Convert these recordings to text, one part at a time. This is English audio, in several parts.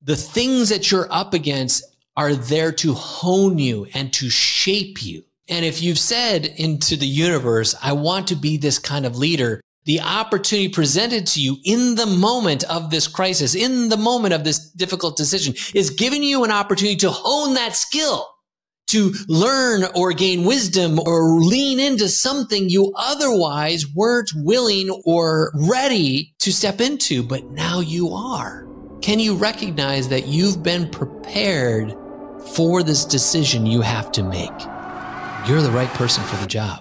the things that you're up against are there to hone you and to shape you. And if you've said into the universe, I want to be this kind of leader, the opportunity presented to you in the moment of this crisis, in the moment of this difficult decision, is giving you an opportunity to hone that skill, to learn or gain wisdom or lean into something you otherwise weren't willing or ready to step into, but now you are. Can you recognize that you've been prepared for this decision you have to make? You're the right person for the job.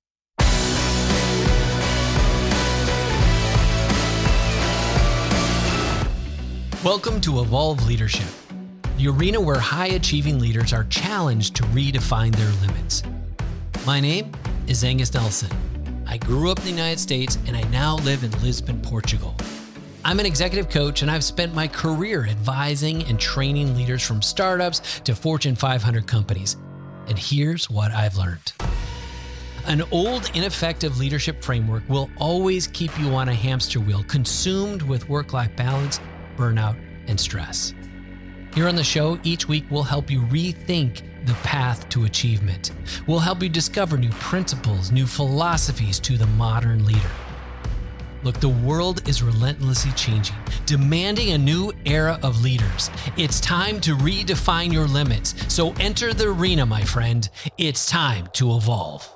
Welcome to Evolve Leadership, the arena where high-achieving leaders are challenged to redefine their limits. My name is Angus Nelson. I grew up in the United States and I now live in Lisbon, Portugal. I'm an executive coach and I've spent my career advising and training leaders from startups to Fortune 500 companies. And here's what I've learned. An old, ineffective leadership framework will always keep you on a hamster wheel, consumed with work-life balance, burnout, and stress. Here on the show, each week we'll help you rethink the path to achievement. We'll help you discover new principles, new philosophies to the modern leader. Look, the world is relentlessly changing, demanding a new era of leaders. It's time to redefine your limits. So enter the arena, my friend. It's time to evolve.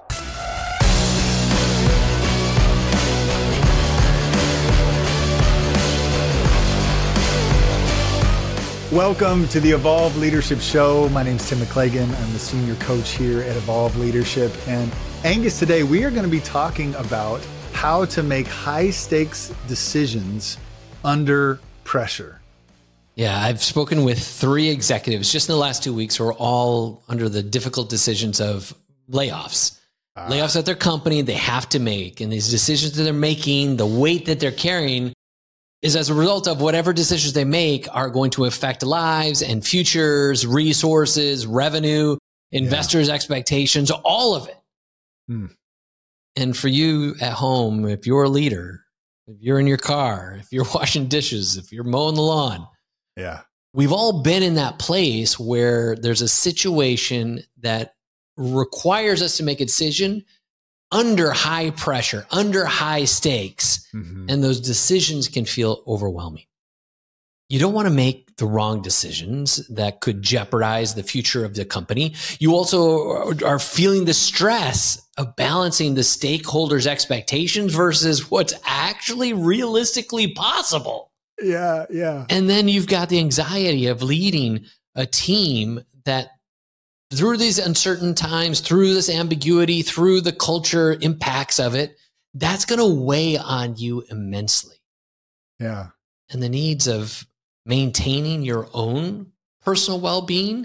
Welcome to the Evolve Leadership Show. My name is Tim McClagan. I'm the senior coach here at Evolve Leadership. And Angus, today we are going to be talking about how to make high stakes decisions under pressure. Yeah, I've spoken with 3 executives just in the last 2 weeks who are all under the difficult decisions of layoffs. Layoffs at their company they have to make. And these decisions that they're making, the weight that they're carrying is as a result of whatever decisions they make are going to affect lives and futures, resources, revenue, investors' expectations, all of it. And for you at home, if you're a leader, if you're in your car, if you're washing dishes, if you're mowing the lawn, we've all been in that place where there's a situation that requires us to make a decision under high pressure, under high stakes, and those decisions can feel overwhelming. You don't want to make the wrong decisions that could jeopardize the future of the company. You also are feeling the stress of balancing the stakeholders' expectations versus what's actually realistically possible. Yeah. And then you've got the anxiety of leading a team that through these uncertain times, through this ambiguity, through the culture impacts of it, that's going to weigh on you immensely. Yeah. And the needs of maintaining your own personal well-being.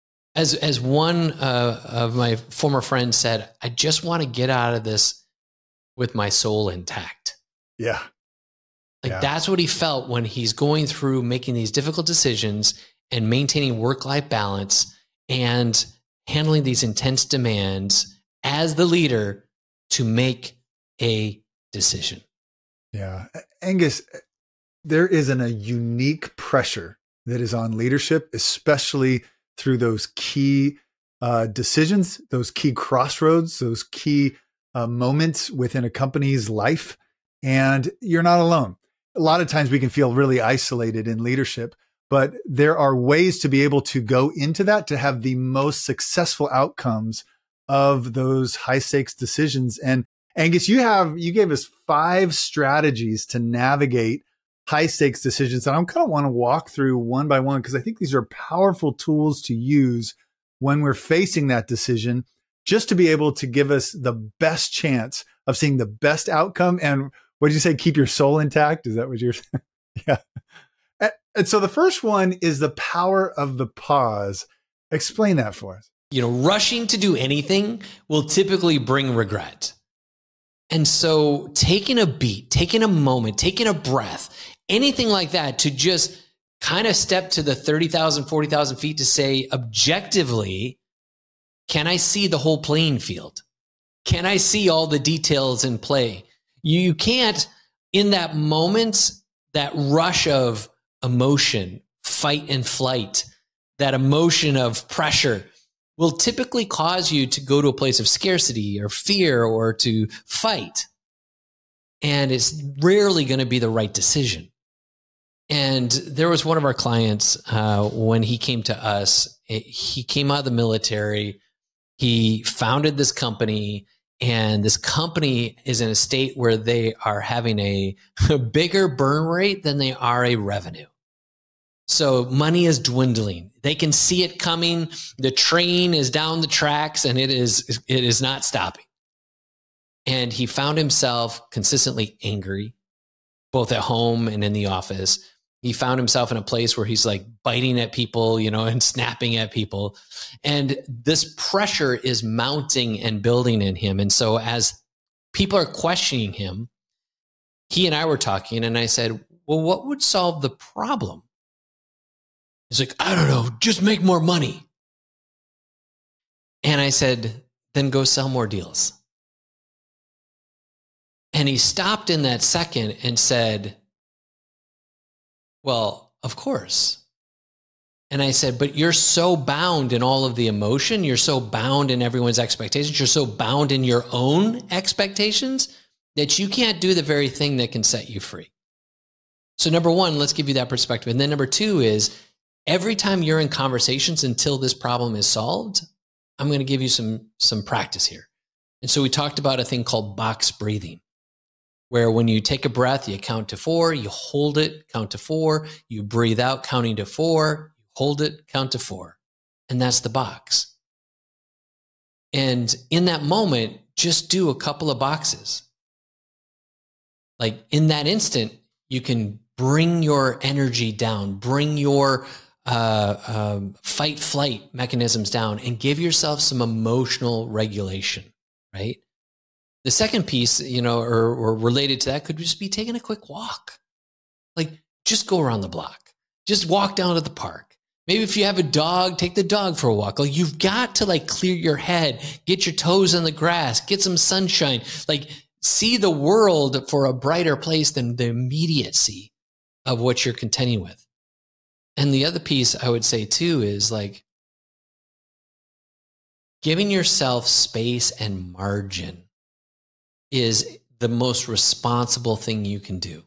As one of my former friends said, I just want to get out of this with my soul intact. Yeah. That's what he felt when he's going through making these difficult decisions and maintaining work-life balance and handling these intense demands as the leader to make a decision. Yeah. Angus, there isn't a unique pressure that is on leadership, especially through those key decisions, those key crossroads, those key moments within a company's life. And you're not alone. A lot of times we can feel really isolated in leadership, but there are ways to be able to go into that to have the most successful outcomes of those high stakes decisions. And Angus, you gave us 5 strategies to navigate high stakes decisions. And I kind of want to walk through one by one because I think these are powerful tools to use when we're facing that decision, just to be able to give us the best chance of seeing the best outcome. And what did you say? Keep your soul intact? Is that what you're saying? Yeah. And so the first one is the power of the pause. Explain that for us. Rushing to do anything will typically bring regret. And so taking a beat, taking a moment, taking a breath, anything like that to just kind of step to the 30,000, 40,000 feet to say objectively, can I see the whole playing field? Can I see all the details in play? You can't, in that moment, that rush of emotion, fight and flight, that emotion of pressure will typically cause you to go to a place of scarcity or fear or to fight. And it's rarely going to be the right decision. And there was one of our clients, when he came to us, he came out of the military, he founded this company, and this company is in a state where they are having a bigger burn rate than they are a revenue. So money is dwindling. They can see it coming. The train is down the tracks and it is not stopping. And he found himself consistently angry, both at home and in the office. He found himself in a place where he's like biting at people, and snapping at people. And this pressure is mounting and building in him. And so as people are questioning him, he and I were talking, and I said, well, what would solve the problem? He's like, I don't know, just make more money. And I said, then go sell more deals. And he stopped in that second and said, well, of course. And I said, but you're so bound in all of the emotion. You're so bound in everyone's expectations. You're so bound in your own expectations that you can't do the very thing that can set you free. So number one, let's give you that perspective. And then number two is, every time you're in conversations until this problem is solved, I'm going to give you some practice here. And so we talked about a thing called box breathing, where when you take a breath, you count to 4, you hold it, count to 4, you breathe out, counting to 4, you hold it, count to 4. And that's the box. And in that moment, just do a couple of boxes. Like in that instant, you can bring your energy down, bring your fight flight mechanisms down, and give yourself some emotional regulation, right? The second piece, or related to that, could just be taking a quick walk. Like, just go around the block. Just walk down to the park. Maybe if you have a dog, take the dog for a walk. Like, you've got to clear your head, get your toes in the grass, get some sunshine, see the world for a brighter place than the immediacy of what you're contending with. And the other piece I would say too is giving yourself space and margin is the most responsible thing you can do.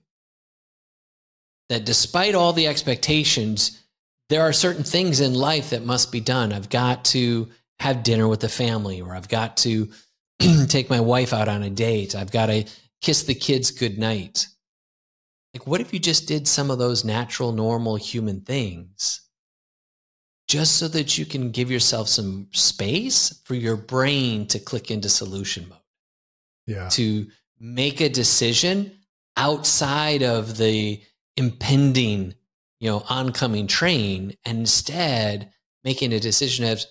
That despite all the expectations, there are certain things in life that must be done. I've got to have dinner with the family, or I've got to take my wife out on a date. I've got to kiss the kids goodnight. What if you just did some of those natural, normal human things just so that you can give yourself some space for your brain to click into solution mode? Yeah. To make a decision outside of the impending, oncoming train, and instead making a decision as,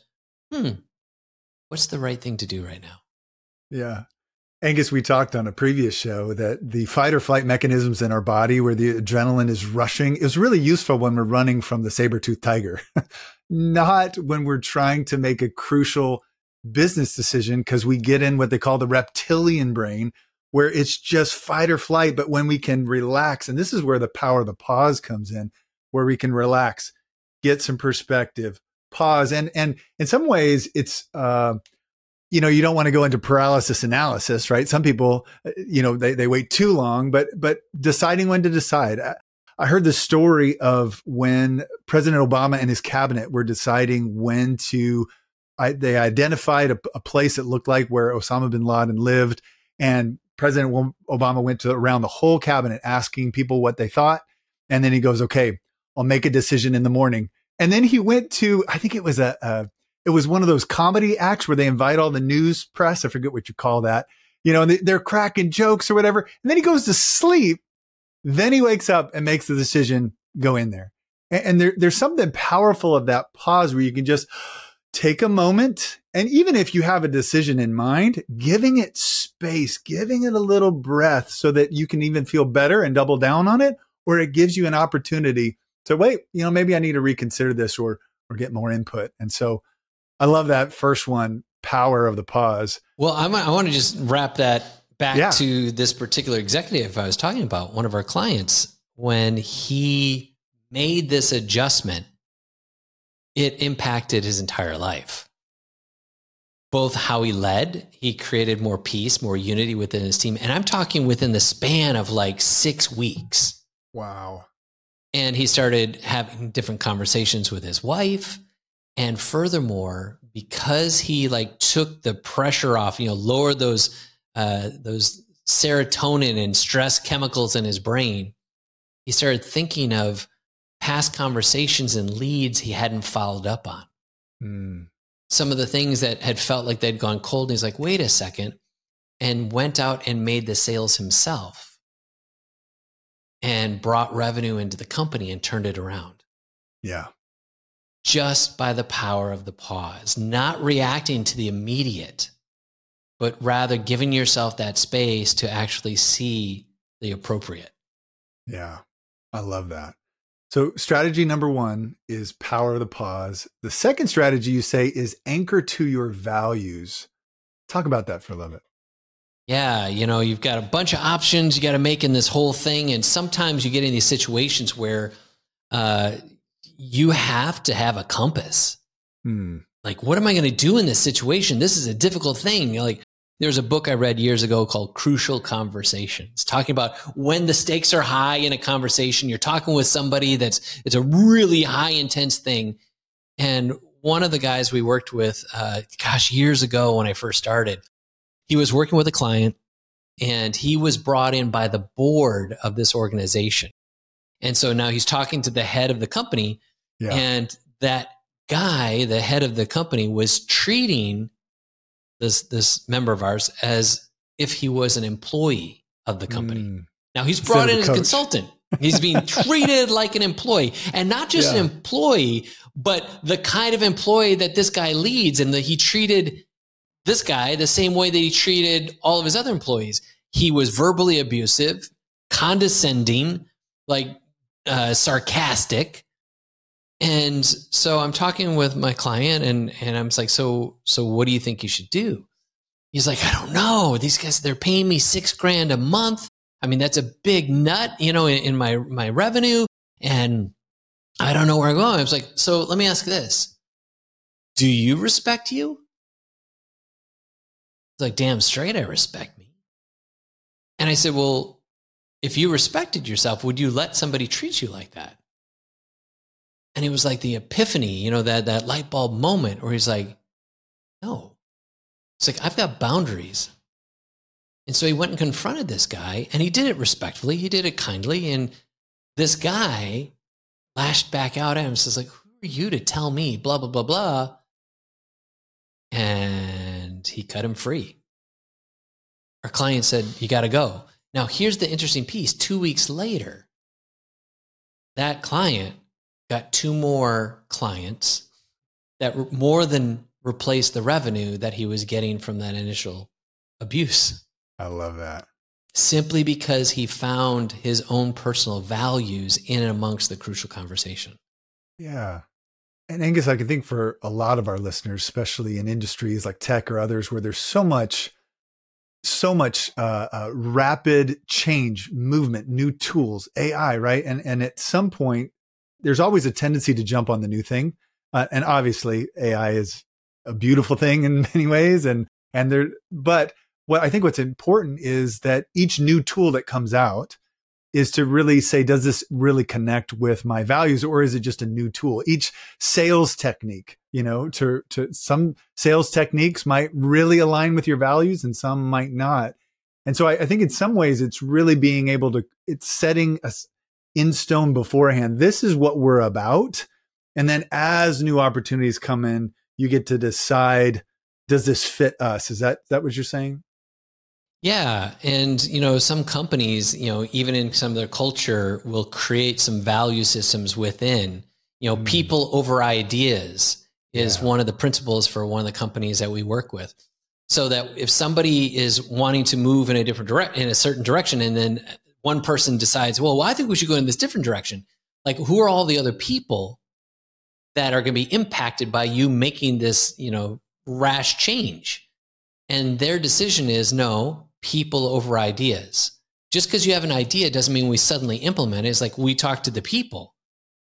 what's the right thing to do right now? Yeah. Angus, we talked on a previous show that the fight or flight mechanisms in our body where the adrenaline is rushing is really useful when we're running from the saber-toothed tiger, not when we're trying to make a crucial business decision, because we get in what they call the reptilian brain, where it's just fight or flight. But when we can relax, and this is where the power of the pause comes in, where we can relax, get some perspective, pause. And in some ways it's, you don't want to go into paralysis analysis, right? Some people, they wait too long, but deciding when to decide. I heard the story of when President Obama and his cabinet were deciding when to, they identified a place that looked like where Osama bin Laden lived. And President Obama went around the whole cabinet asking people what they thought. And then he goes, okay, I'll make a decision in the morning. And then he went to, I think it was it was one of those comedy acts where they invite all the news press. I forget what you call that. And they're cracking jokes or whatever. And then he goes to sleep. Then he wakes up and makes the decision, go in there. And there's something powerful of that pause where you can just take a moment. And even if you have a decision in mind, giving it space, giving it a little breath so that you can even feel better and double down on it, or it gives you an opportunity to wait, maybe I need to reconsider this or get more input. And so I love that first one, power of the pause. Well, I want to just wrap that back to this particular executive I was talking about, one of our clients, when he made this adjustment, it impacted his entire life. Both how he led, he created more peace, more unity within his team. And I'm talking within the span of like 6 weeks. Wow. And he started having different conversations with his wife. And furthermore, because he like took the pressure off, lowered those serotonin and stress chemicals in his brain, he started thinking of past conversations and leads he hadn't followed up on. Some of the things that had felt like they'd gone cold. And he's like, wait a second, and went out and made the sales himself and brought revenue into the company and turned it around. Yeah. Just by the power of the pause, not reacting to the immediate, but rather giving yourself that space to actually see the appropriate. Yeah. I love that. So strategy number 1 is power of the pause. The second strategy you say is anchor to your values. Talk about that for a little bit. Yeah. You've got a bunch of options you got to make in this whole thing. And sometimes you get in these situations where you have to have a compass. Like, what am I going to do in this situation? This is a difficult thing. There's a book I read years ago called Crucial Conversations, talking about when the stakes are high in a conversation, you're talking with somebody it's a really high intense thing. And one of the guys we worked with, years ago when I first started, he was working with a client and he was brought in by the board of this organization. And so now he's talking to the head of the company, and that guy, the head of the company, was treating this member of ours as if he was an employee of the company. Now he's brought in as a consultant. He's being treated like an employee, and not just an employee, but the kind of employee that this guy leads, and that he treated this guy the same way that he treated all of his other employees. He was verbally abusive, condescending, sarcastic. And so I'm talking with my client and I'm like, so what do you think you should do? He's like, I don't know. These guys, they're paying me $6,000 a month. I mean, that's a big nut, in my revenue. And I don't know where I'm going. I was like, so let me ask this. Do you respect you? He's like, damn straight, I respect me. And I said, well, if you respected yourself, would you let somebody treat you like that? And it was like the epiphany, that light bulb moment where he's like, no. It's like, I've got boundaries. And so he went and confronted this guy, and he did it respectfully. He did it kindly. And this guy lashed back out at him and says, like, who are you to tell me, blah, blah, blah, blah. And he cut him free. Our client said, you got to go. Now, here's the interesting piece. 2 weeks later, that client got 2 more clients that more than replaced the revenue that he was getting from that initial abuse. I love that. Simply because he found his own personal values in and amongst the crucial conversation. Yeah. And Angus, I can think for a lot of our listeners, especially in industries like tech or others, where there's so much rapid change, movement, new tools, AI, right? And at some point, there's always a tendency to jump on the new thing. And obviously AI is a beautiful thing in many ways. But what's important is that each new tool that comes out is to really say, does this really connect with my values, or is it just a new tool? Each sales technique, to some sales techniques might really align with your values and some might not. And so I think in some ways it's really being able to, it's setting us in stone beforehand. This is what we're about. And then as new opportunities come in, you get to decide, does this fit us? Is that what you're saying? Yeah. And, some companies, even in some of their culture will create some value systems within, people over ideas is one of the principles for one of the companies that we work with. So that if somebody is wanting to move in a certain direction, and then one person decides, well, I think we should go in this different direction. Like, who are all the other people that are going to be impacted by you making this, rash change? And their decision is no, people over ideas. Just because you have an idea doesn't mean we suddenly implement it. It's like we talk to the people.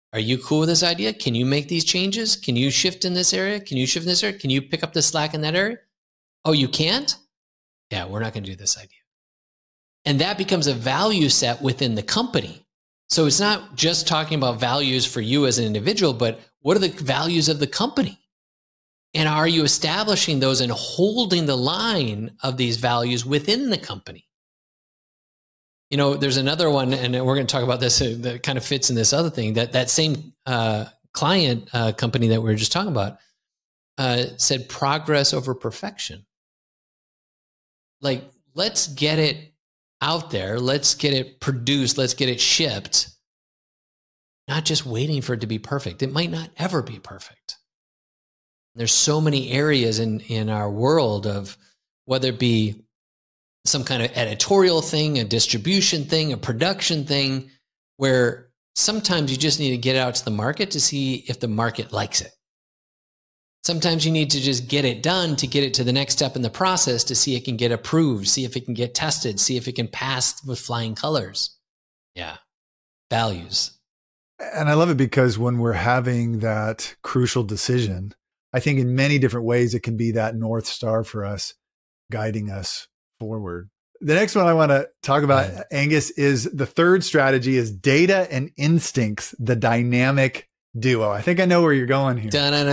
Are you cool with this idea? Can you make these changes? Can you shift in this area? Can you shift in this area? Can you pick up the slack in that area? Oh, you can't? Yeah, we're not going to do this idea. And that becomes a value set within the company. So it's not just talking about values for you as an individual, but what are the values of the company? And are you establishing those and holding the line of these values within the company? You know, there's another one, and we're going to talk about this that kind of fits in this other thing, that same client company that we were just talking about said progress over perfection. Like, let's get it out there. Let's get it produced. Let's get it shipped. Not just waiting for it to be perfect. It might not ever be perfect. There's so many areas in our world of whether it be some kind of editorial thing, a distribution thing, a production thing, where sometimes you just need to get it out to the market to see if the market likes it. Sometimes you need to just get it done to get it to the next step in the process to see it can get approved, see if it can get tested, see if it can pass with flying colors. Yeah. Values. And I love it because when we're having that crucial decision, I think in many different ways, it can be that North Star for us, guiding us forward. The next one I want to talk about, Angus, is the third strategy is data and instincts, the dynamic duo. I think I know where you're going here.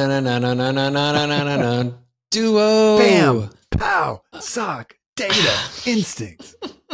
Duo. Bam, pow, sock, data, instincts.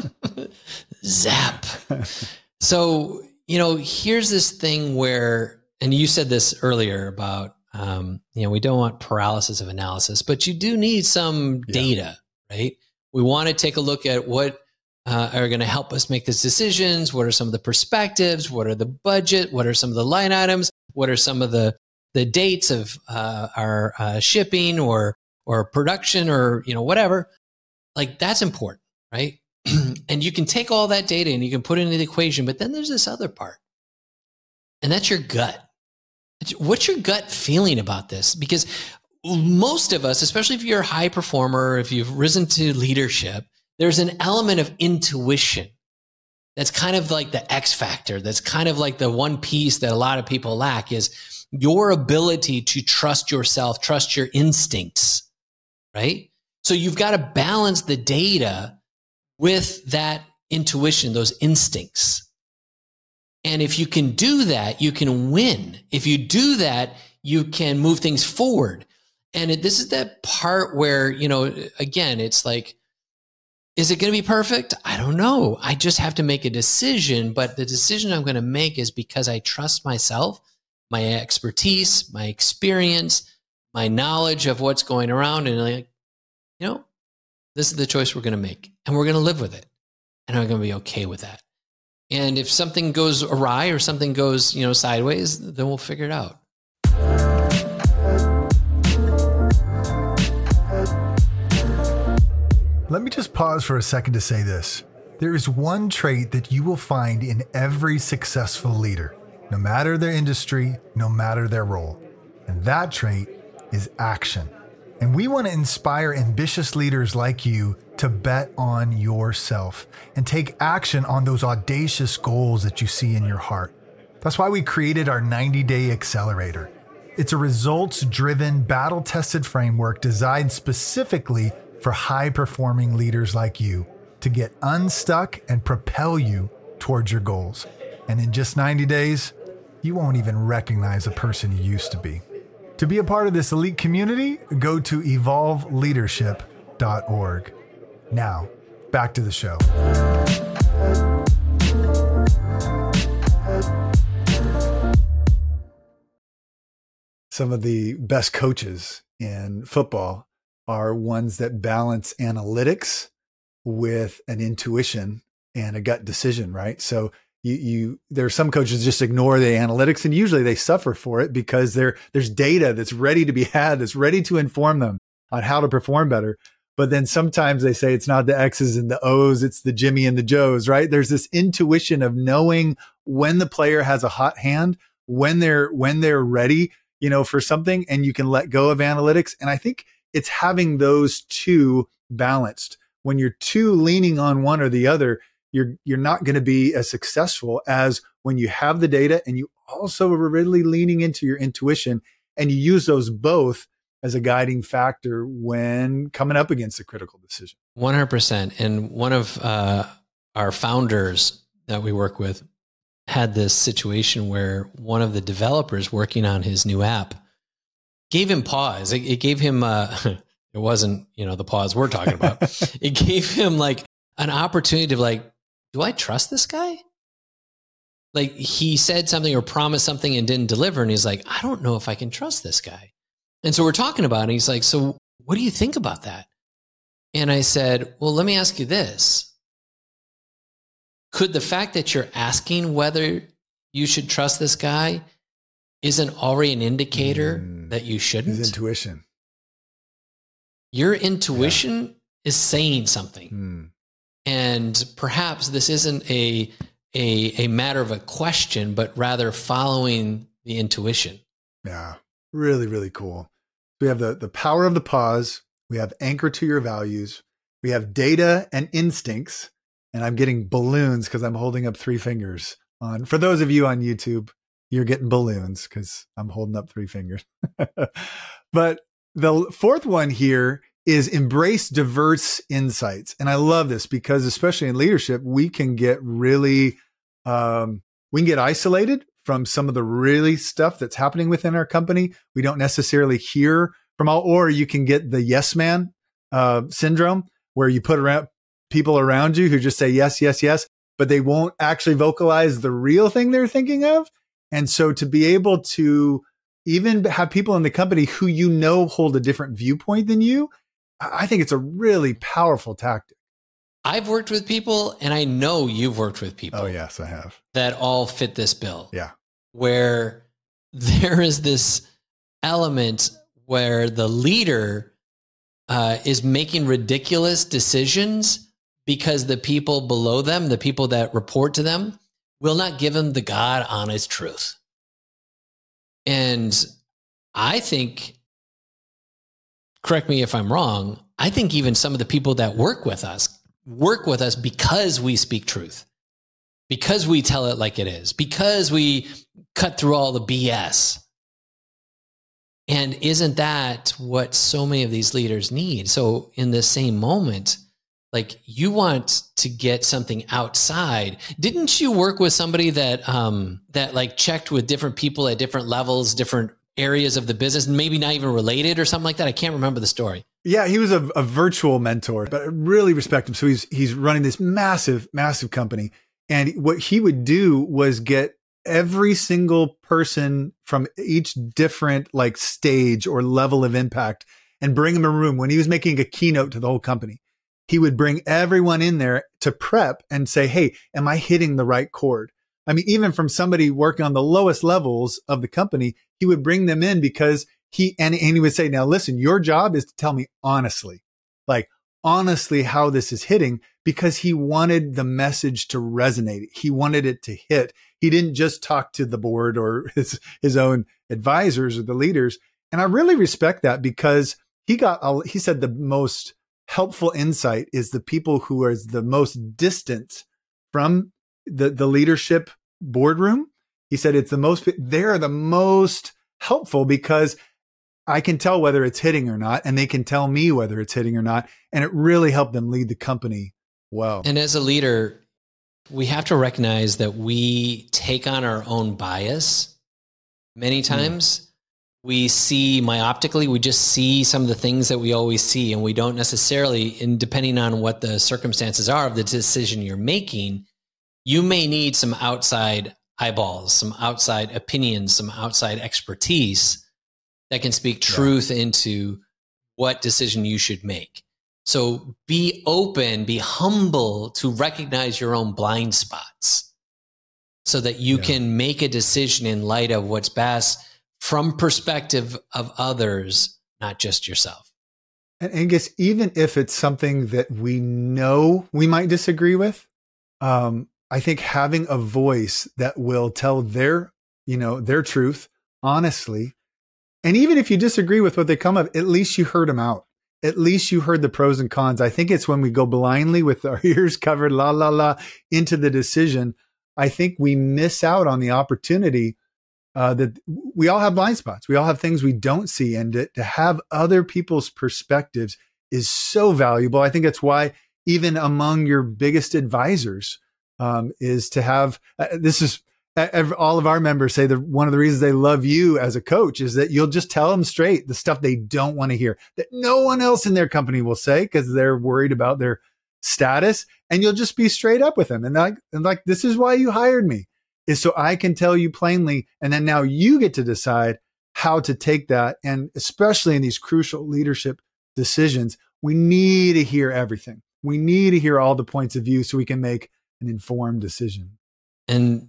Zap. So, you know, here's this thing where, and you said this earlier about, you know, we don't want paralysis of analysis, but you do need some data, right? We want to take a look at what are going to help us make these decisions. What are some of the perspectives? What are the budget? What are some of the line items? What are some of the dates of our shipping or production or, you know, whatever? Like, that's important, right? And you can take all that data and you can put it into the equation, but then there's this other part, and that's your gut. What's your gut feeling about this? Because most of us, especially if you're a high performer, if you've risen to leadership, there's an element of intuition that's kind of like the X factor. That's kind of like the one piece that a lot of people lack, is your ability to trust yourself, trust your instincts, right? So you've got to balance the data with that intuition, those instincts. And if you can do that, you can win. If you do that, you can move things forward. And this is that part where, you know, again, it's like, is it going to be perfect? I don't know. I just have to make a decision. But the decision I'm going to make is because I trust myself, my expertise, my experience, my knowledge of what's going around. And like, you know, this is the choice we're going to make. And we're going to live with it. And I'm going to be okay with that. And if something goes awry or something goes, you know, sideways, then we'll figure it out. Let me just pause for a second to say this. There is one trait that you will find in every successful leader, no matter their industry, no matter their role. And that trait is action. And we want to inspire ambitious leaders like you to bet on yourself and take action on those audacious goals that you see in your heart. That's why we created our 90-Day Accelerator. It's a results-driven, battle-tested framework designed specifically for high-performing leaders like you to get unstuck and propel you towards your goals. And in just 90 days, you won't even recognize the person you used to be. To be a part of this elite community, go to evolveleadership.org. Now, back to the show. Some of the best coaches in football are ones that balance analytics with an intuition and a gut decision, right? So there are some coaches just ignore the analytics, and usually they suffer for it because there's data that's ready to be had, that's ready to inform them on how to perform better. But then sometimes they say it's not the X's and the O's, it's the Jimmy and the Joes, right? There's this intuition of knowing when the player has a hot hand, when they're ready, you know, for something, and you can let go of analytics. And I think it's having those two balanced. When you're too leaning on one or the other, you're not going to be as successful as when you have the data and you also really leaning into your intuition. And you use those both as a guiding factor when coming up against a critical decision. 100%. And one of our founders that we work with had this situation where one of the developers working on his new app gave him pause. It gave him, it wasn't, the pause we're talking about. It gave him like an opportunity to like, do I trust this guy? Like he said something or promised something and didn't deliver. And he's like, I don't know if I can trust this guy. And so we're talking about it. And he's like, so what do you think about that? And I said, well, let me ask you this. Could the fact that you're asking whether you should trust this guy isn't already an indicator that you shouldn't? His intuition. Your intuition is saying something. And perhaps this isn't a matter of a question, but rather following the intuition. Yeah, really, really cool. We have the power of the pause. We have anchor to your values. We have data and instincts. And I'm getting balloons because I'm holding up 3 fingers on. For those of you on YouTube, you're getting balloons because I'm holding up 3 fingers. But the fourth one here is embrace diverse insights. And I love this because especially in leadership, we can get really, we can get isolated from some of the really stuff that's happening within our company. We don't necessarily hear from all, or you can get the yes man syndrome where you put around people around you who just say yes, yes, yes, but they won't actually vocalize the real thing they're thinking of. And so to be able to even have people in the company who hold a different viewpoint than you, I think it's a really powerful tactic. I've worked with people, and I know you've worked with people. Oh, yes, I have. That all fit this bill. Yeah. Where there is this element where the leader is making ridiculous decisions because the people below them, the people that report to them, will not give them the God honest truth. And I think, correct me if I'm wrong, I think even some of the people that work with us because we speak truth, because we tell it like it is, because we cut through all the BS. And isn't that what so many of these leaders need? So in the same moment, like you want to get something outside. Didn't you work with somebody that that like checked with different people at different levels, different areas of the business, maybe not even related or something like that? I can't remember the story. Yeah, he was a virtual mentor, but I really respect him. So he's running this massive, massive company. And what he would do was get every single person from each different like stage or level of impact and bring them in a room. When he was making a keynote to the whole company, he would bring everyone in there to prep and say, hey, am I hitting the right chord? I mean, even from somebody working on the lowest levels of the company, he would bring them in because he would say, now listen, your job is to tell me honestly, how this is hitting, because he wanted the message to resonate. He wanted it to hit. He didn't just talk to the board or his own advisors or the leaders. And I really respect that because he said the most helpful insight is the people who are the most distant from the leadership boardroom. He said they're the most helpful because I can tell whether it's hitting or not, and they can tell me whether it's hitting or not. And it really helped them lead the company well. And as a leader, we have to recognize that we take on our own bias. Many times we see myoptically, we just see some of the things that we always see, and we don't necessarily, and depending on what the circumstances are of the decision you're making, you may need some outside eyeballs, some outside opinions, some outside expertise that can speak truth into what decision you should make. So be open, be humble to recognize your own blind spots so that you can make a decision in light of what's best from perspective of others, not just yourself. And Angus, even if it's something that we know we might disagree with, I think having a voice that will tell their truth honestly. And even if you disagree with what they come up, at least you heard them out. At least you heard the pros and cons. I think it's when we go blindly with our ears covered, into the decision. I think we miss out on the opportunity that we all have blind spots. We all have things we don't see. And to have other people's perspectives is so valuable. I think that's why even among your biggest advisors is to have, this is, all of our members say that one of the reasons they love you as a coach is that you'll just tell them straight the stuff they don't want to hear, that no one else in their company will say because they're worried about their status. And you'll just be straight up with them. And like, this is why you hired me, is so I can tell you plainly. And then now you get to decide how to take that. And especially in these crucial leadership decisions, we need to hear everything. We need to hear all the points of view so we can make an informed decision. And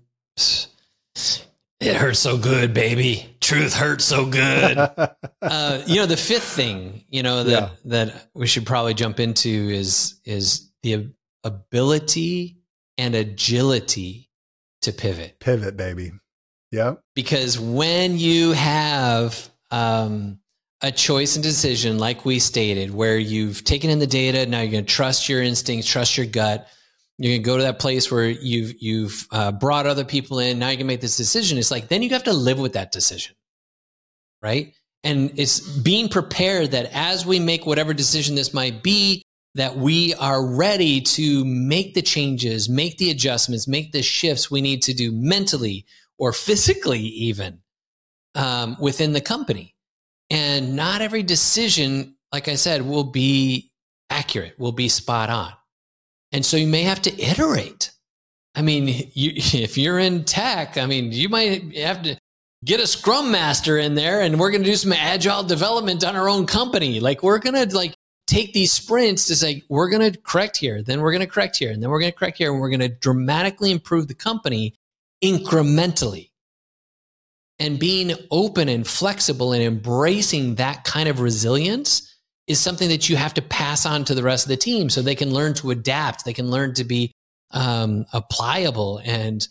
it hurts so good, baby. Truth hurts so good. The fifth thing, that we should probably jump into is the ability and agility to pivot. Pivot, baby. Yep. Because when you have a choice and decision, like we stated, where you've taken in the data, now you're going to trust your instincts, trust your gut. You're going to go to that place where you've brought other people in. Now you can make this decision. It's like, then you have to live with that decision, right? And it's being prepared that as we make whatever decision this might be, that we are ready to make the changes, make the adjustments, make the shifts we need to do mentally or physically even within the company. And not every decision, like I said, will be accurate, will be spot on. And so you may have to iterate. I mean, if you're in tech, you might have to get a scrum master in there and we're going to do some agile development on our own company. Like we're going to take these sprints to say, we're going to correct here, then we're going to correct here, and then we're going to correct here. And we're going to dramatically improve the company incrementally. And being open and flexible and embracing that kind of resilience is something that you have to pass on to the rest of the team so they can learn to adapt. They can learn to be pliable and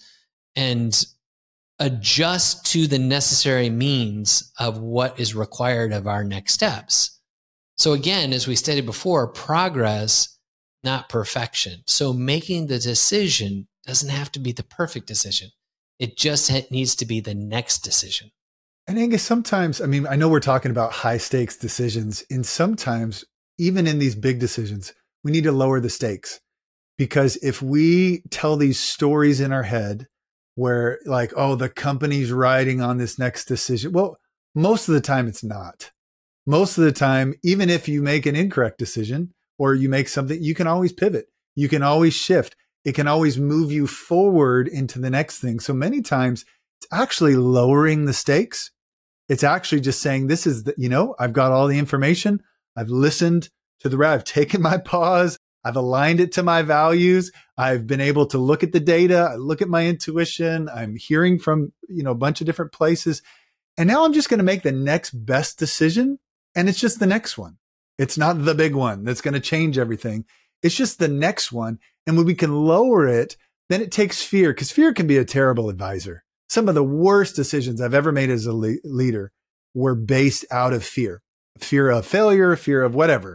adjust to the necessary means of what is required of our next steps. So again, as we stated before, progress, not perfection. So making the decision doesn't have to be the perfect decision. It just needs to be the next decision. And Angus, sometimes, I know we're talking about high stakes decisions, and sometimes even in these big decisions, we need to lower the stakes, because if we tell these stories in our head where like, oh, the company's riding on this next decision. Well, most of the time it's not. Most of the time, even if you make an incorrect decision or you make something, you can always pivot. You can always shift. It can always move you forward into the next thing. So many times it's actually lowering the stakes. It's actually just saying, this is I've got all the information. I've listened to I've taken my pause. I've aligned it to my values. I've been able to look at the data. I look at my intuition. I'm hearing from, a bunch of different places. And now I'm just going to make the next best decision. And it's just the next one. It's not the big one that's going to change everything. It's just the next one. And when we can lower it, then it takes fear, because fear can be a terrible advisor. Some of the worst decisions I've ever made as a leader were based out of fear of failure, fear of whatever.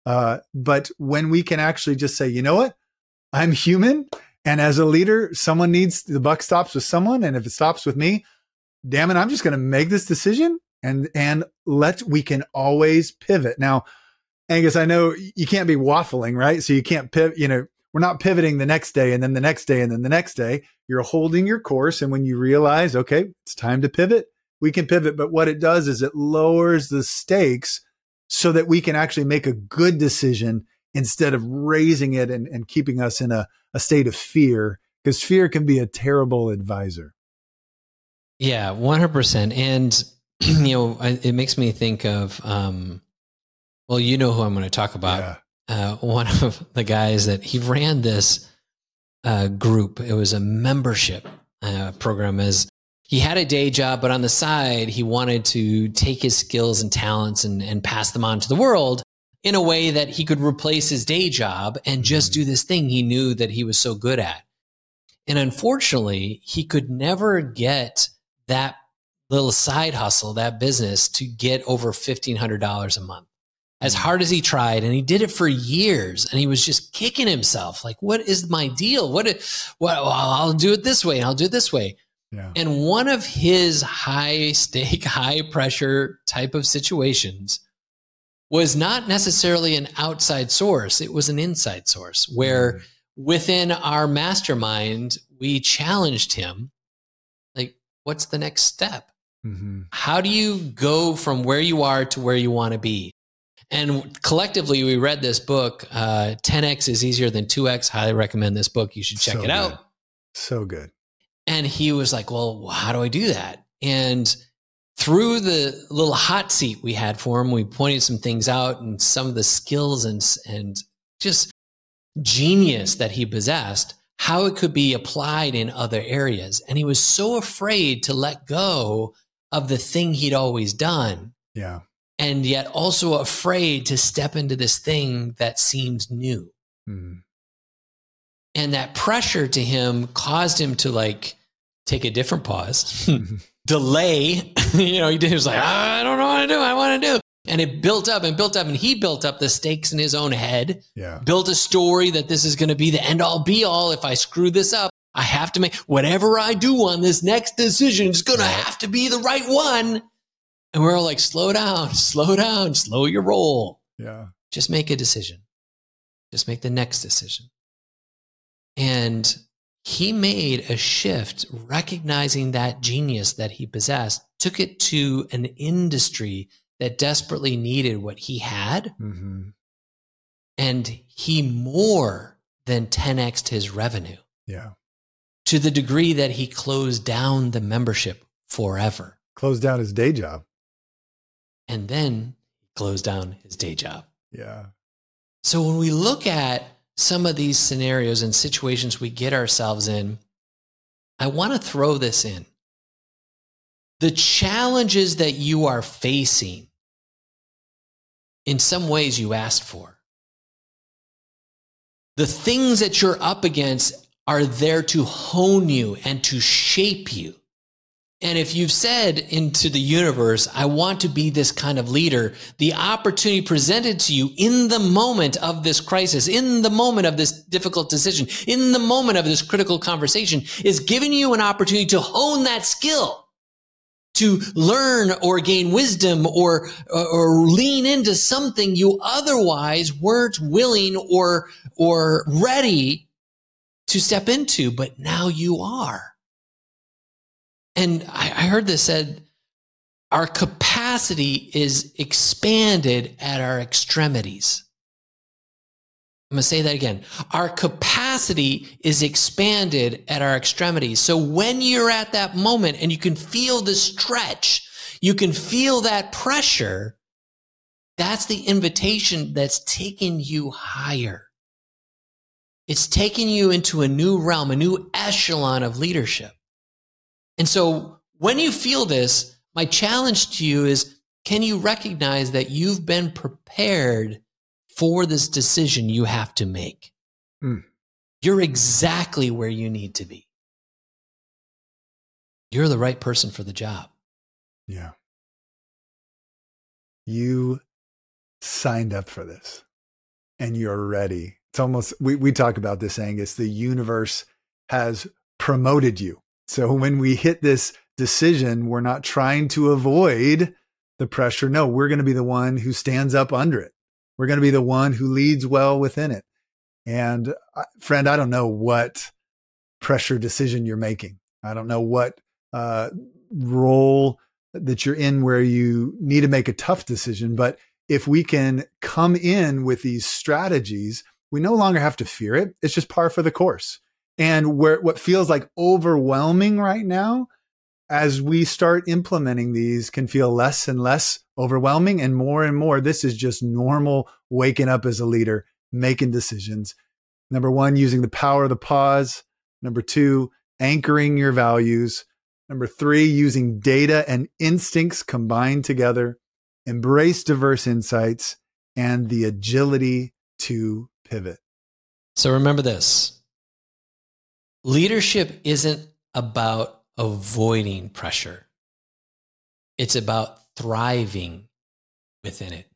But when we can actually just say, you know what, I'm human. And as a leader, the buck stops with someone. And if it stops with me, damn it, I'm just going to make this decision and we can always pivot. Now, Angus, I know you can't be waffling, right? So you can't pivot, we're not pivoting the next day and then the next day and then the next day. You're holding your course. And when you realize, okay, it's time to pivot, we can pivot. But what it does is it lowers the stakes so that we can actually make a good decision instead of raising it and keeping us in a state of fear, because fear can be a terrible advisor. Yeah, 100%. And, it makes me think of, who I'm going to talk about. Yeah. One of the guys that he ran this group. It was a membership program. As he had a day job, but on the side, he wanted to take his skills and talents and pass them on to the world in a way that he could replace his day job and just do this thing he knew that he was so good at. And unfortunately, he could never get that little side hustle, that business, to get over $1,500 a month. As hard as he tried, and he did it for years, and he was just kicking himself. Like, what is my deal? I'll do it this way, and I'll do it this way. Yeah. And one of his high stake, high pressure type of situations was not necessarily an outside source. It was an inside source where within our mastermind, we challenged him, like, what's the next step? Mm-hmm. How do you go from where you are to where you want to be? And collectively, we read this book, 10X is Easier Than 2X. Highly recommend this book. You should check it out. So good. And he was like, well, how do I do that? And through the little hot seat we had for him, we pointed some things out and some of the skills and just genius that he possessed, how it could be applied in other areas. And he was so afraid to let go of the thing he'd always done. Yeah. And yet also afraid to step into this thing that seemed new. Mm-hmm. And that pressure to him caused him to like take a different pause, delay. He was like, I don't know what to do. I want to do. And it built up and built up. And he built up the stakes in his own head, built a story that this is going to be the end all be all. If I screw this up, I have to make whatever I do on this next decision is going to have to be the right one. And we're all like, slow down, slow your roll. Yeah. Just make a decision. Just make the next decision. And he made a shift, recognizing that genius that he possessed, took it to an industry that desperately needed what he had. Mm-hmm. And he more than 10x'd his revenue. Yeah. To the degree that he closed down the membership forever. Closed down his day job. And then closed down his day job. Yeah. So when we look at some of these scenarios and situations we get ourselves in, I want to throw this in. The challenges that you are facing, in some ways you asked for. The things that you're up against are there to hone you and to shape you. And if you've said into the universe, I want to be this kind of leader, the opportunity presented to you in the moment of this crisis, in the moment of this difficult decision, in the moment of this critical conversation is giving you an opportunity to hone that skill, to learn or gain wisdom or lean into something you otherwise weren't willing or ready to step into, but now you are. And I heard this said, our capacity is expanded at our extremities. I'm going to say that again. Our capacity is expanded at our extremities. So when you're at that moment and you can feel the stretch, you can feel that pressure, that's the invitation that's taking you higher. It's taking you into a new realm, a new echelon of leadership. And so when you feel this, my challenge to you is, can you recognize that you've been prepared for this decision you have to make? You're exactly where you need to be. You're the right person for the job. Yeah. You signed up for this and you're ready. It's almost, we talk about this, Angus, the universe has promoted you. So when we hit this decision, we're not trying to avoid the pressure. No, we're going to be the one who stands up under it. We're going to be the one who leads well within it. And friend, I don't know what pressure decision you're making. I don't know what role that you're in where you need to make a tough decision. But if we can come in with these strategies, we no longer have to fear it. It's just par for the course. And what feels like overwhelming right now, as we start implementing these, can feel less and less overwhelming and more, this is just normal waking up as a leader, making decisions. Number one, using the power of the pause. Number two, anchoring your values. Number three, using data and instincts combined together. Embrace diverse insights and the agility to pivot. So remember this. Leadership isn't about avoiding pressure. It's about thriving within it.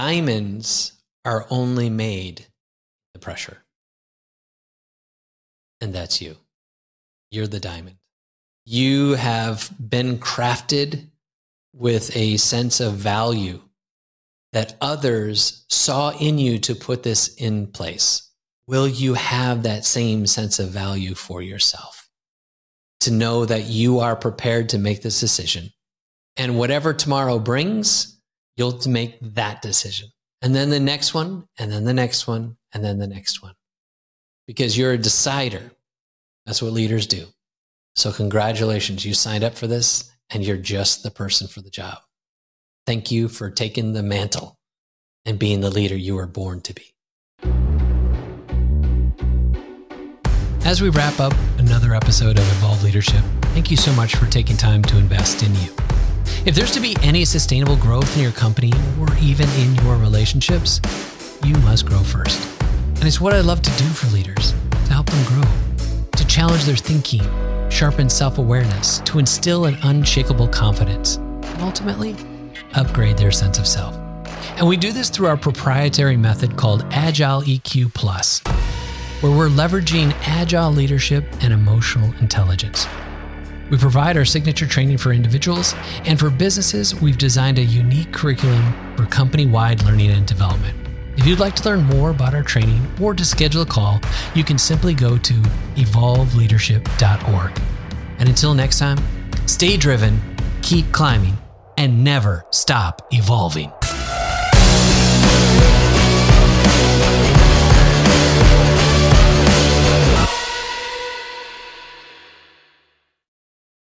Diamonds are only made the pressure. And that's you. You're the diamond. You have been crafted with a sense of value that others saw in you to put this in place. Will you have that same sense of value for yourself? To know that you are prepared to make this decision. And whatever tomorrow brings, you'll make that decision. And then the next one, and then the next one, and then the next one. Because you're a decider. That's what leaders do. So congratulations, you signed up for this and you're just the person for the job. Thank you for taking the mantle and being the leader you were born to be. As we wrap up another episode of Evolve Leadership, thank you so much for taking time to invest in you. If there's to be any sustainable growth in your company or even in your relationships, you must grow first. And it's what I love to do for leaders, to help them grow, to challenge their thinking, sharpen self-awareness, to instill an unshakable confidence, and ultimately upgrade their sense of self. And we do this through our proprietary method called Agile EQ Plus, where we're leveraging agile leadership and emotional intelligence. We provide our signature training for individuals, and for businesses, we've designed a unique curriculum for company-wide learning and development. If you'd like to learn more about our training or to schedule a call, you can simply go to evolveleadership.org. And until next time, stay driven, keep climbing, and never stop evolving.